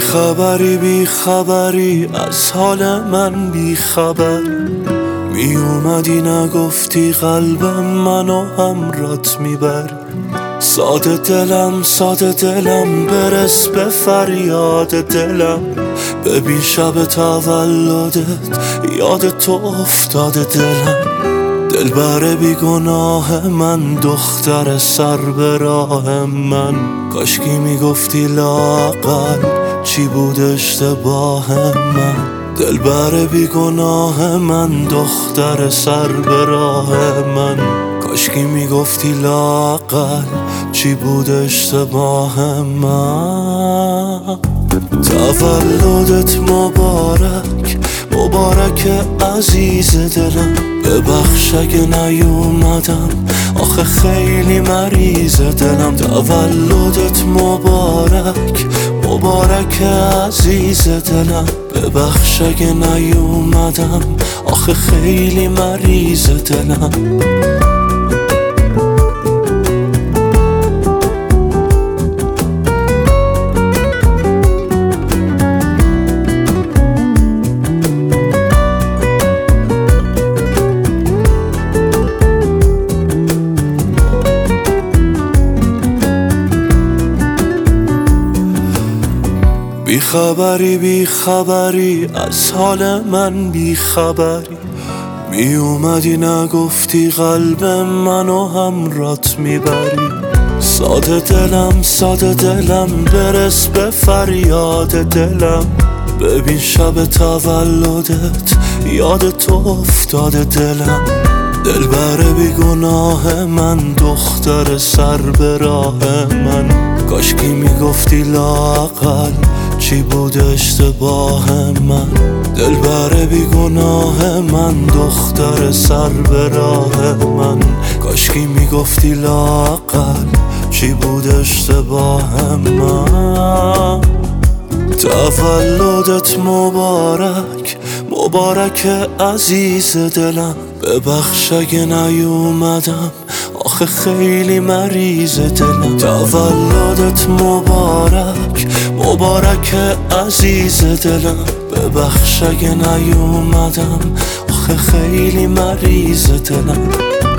بی خبری از حال من بی خبر می اومدی نگفتی قلبم منو همرات میبر. ساده دلم برس به فریاد دلم. ببین شب تولدت یاد تو افتاده دلم. دلبر بی گناه من دختر سر به راه من. کاشکی میگفتی لااقل چی بود اشتباه من. دلبر بی گناه من دختر سر به راه من. کاشکی میگفتی لااقل چی بود اشتباه من. تولدت مبارک عزیز دلم. ببخش اگه نیومدم آخه خیلی مریض دلم. تولدت مبارک عزیز دلم. ببخش اگه نیومدم آخه خیلی مریض دلم. بی خبری از حال من بی خبری می اومدی نگفتی قلب منو همرات میبری. ساده دلم برس به فریاد دلم. ببین شب تولدت یاد تو افتاده دلم. دلبر بی گناه من دختر سر به راه من. کاشکی میگفتی لااقل چی بود اشتباه من. دلبر بی گناه من دختر سر به راه من. کاشکی میگفتی لااقل چی بود اشتباه من. تولدت مبارک عزیز دلم. ببخش اگه نیومدم آخه خیلی مریض دلم. تولدت مبارک عزیز دلم. ببخش اگه نیومدم آخه خیلی مریض دلم.